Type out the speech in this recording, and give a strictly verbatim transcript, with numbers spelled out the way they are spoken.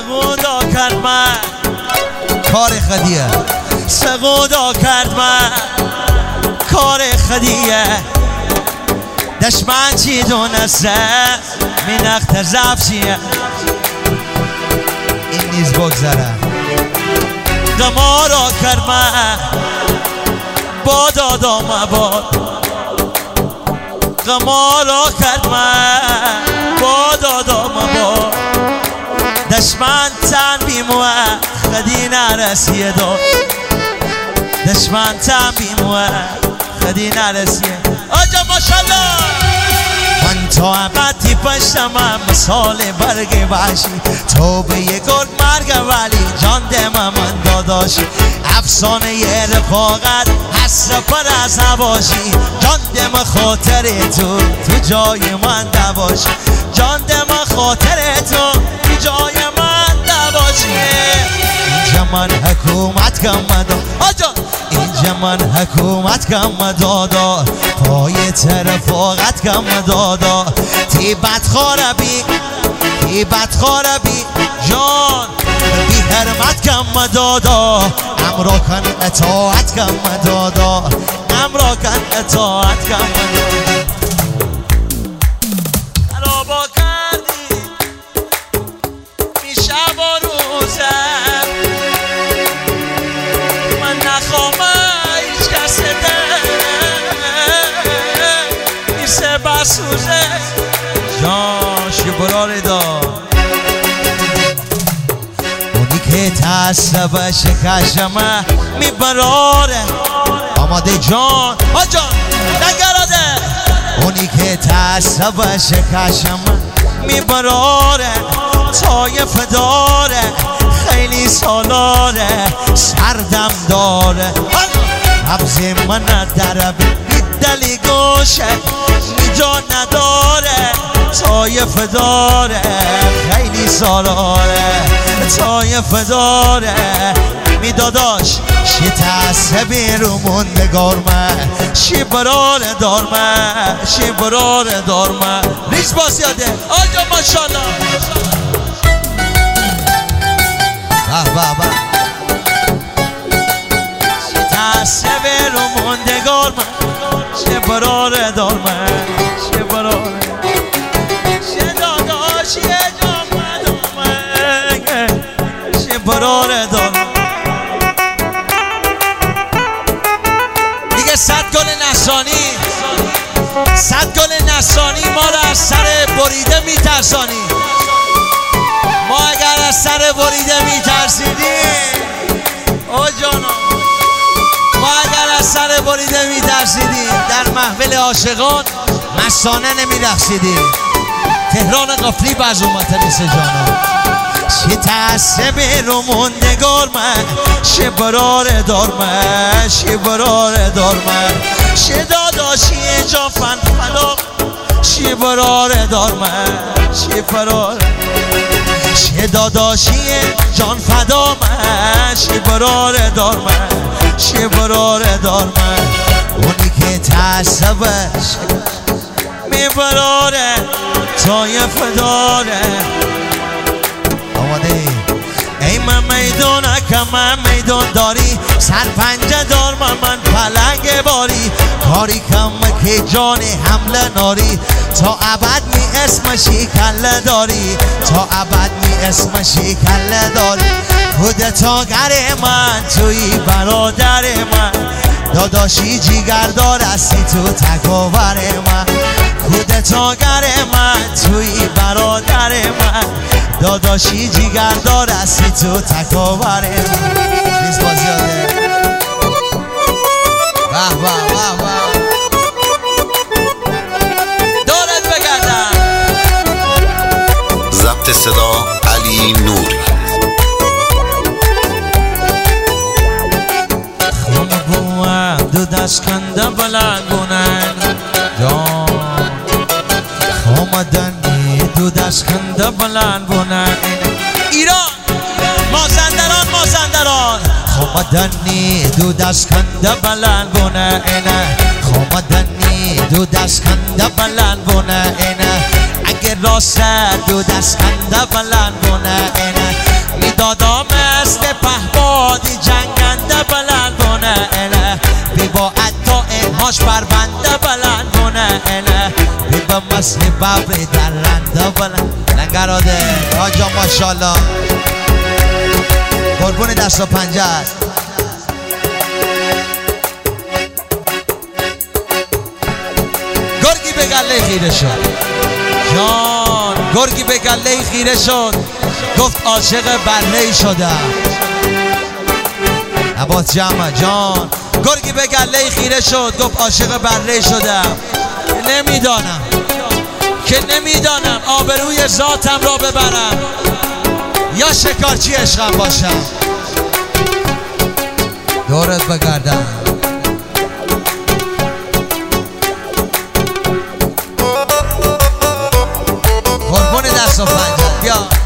سقودا کرد من کار خدیه سقودا کرد من کار خدیه دشمن چی دونسته می نخت زفشیه این نیز بگذره دمارا کرد من با دادا مباد غمارا کرد من با دادا مباد دشمن تن بیموه خدی نرسیه داد دشمن تن بیموه خدی نرسیه آجا ماشالله من تا ابدی پشتمم مثال برگ وحشی تو به یه گرد مرگ ولی جان دم من داداشی افسانه یه رفاقت هست پر از نباشی جان دم خاطر تو تو جای من نباشی جان دم خاطر تو تو جای من نباشی اینجا من حکومت کم آجا اینجا من حکومت کم دادا پای رفاقت کم دادا تی بدخاربی تی بدخاربی جان بی حرمت کم دادا امرا کن اطاعت کم دادا امرا کن اطاعت کم دادا خرابا کردی میشه با روزم من نخوامم هیچ کس ده میشه بسوزه جان شبرار دا که تصب شکشمه میبراره آماده جان آجان نگراده اونی که تصب شکشمه میبراره طایف داره خیلی سالاره سردم داره نبض من در دلی گوشه اینجا نداره طایف داره خیلی سالاره طایف داره می داداش شی تحصبی رو موندگارمه شی برار دارمه شی برار دارمه ریز باز یاده آجا ماشالله به به به شی تحصبی رو موندگارمه شی برار دارمه شی برار شی داداشی برار دارم دیگه صد گل نصرانی صد گل نصرانی ما رو از سر بریده میترسانی ما اگر از سر بریده میترسیدیم او جانا ما اگر از سر بریده میترسیدیم در محفل عاشقان مستانه نمیرقصیدیم تهران قفلی باز اومده نیست جانا شی تحصبی رو موندگار من شی برار دار من شی برار دار من شی داداشی جا فن فلا شی برار دار من شی فرار شی داداشی جان فدا من شی برار دار من شی برار دار من اونی که تحصبش میبراره طایف داره ای من میدون که من میدون داری سرپنجه دار من من پلنگ باری کاری کم که جان حمله ناری تا ابد می اسمشی کله داری تا ابد می اسمشی کله داری کودتاگر من توی برادر من داداشی جیگردار هستی تو تکاور من کودتاگر من توی برادر من داداشی جیگردار هستی تو تکاور من ریز باز یاده واه واه واه واه دارت بگردم ضبط صدا علی نوری خونه بوم دو دست کنده بلند بونن جان خامدنی دو دست کنده بلند بونن ایران مازندران مازندران خامدنی دو دست کنده بلند بونه اینه خامدنی دو دست کنده بلند بونه اینه اگه راست دو دست کنده بلند بونه اینه مست پهبادی جنگنده بلندونه اله بی با عطا اینهاش پرونده بلندونه اله بی با مسیح ببری درنده بلند لنگراده آجا ماشالله قربون دست و پنجه است گرگی به گله خیره شد جان گرگی به گله خیره شد گفت عاشق بره شدم عباس جمع جان گرگی به گله خیره شد گفت عاشق بره شدم نمیدانم که نمیدانم آبروی ذاتم را ببرم یا شکارچی عشقم باشم دورت بگردم قربون دست و پنجه بیا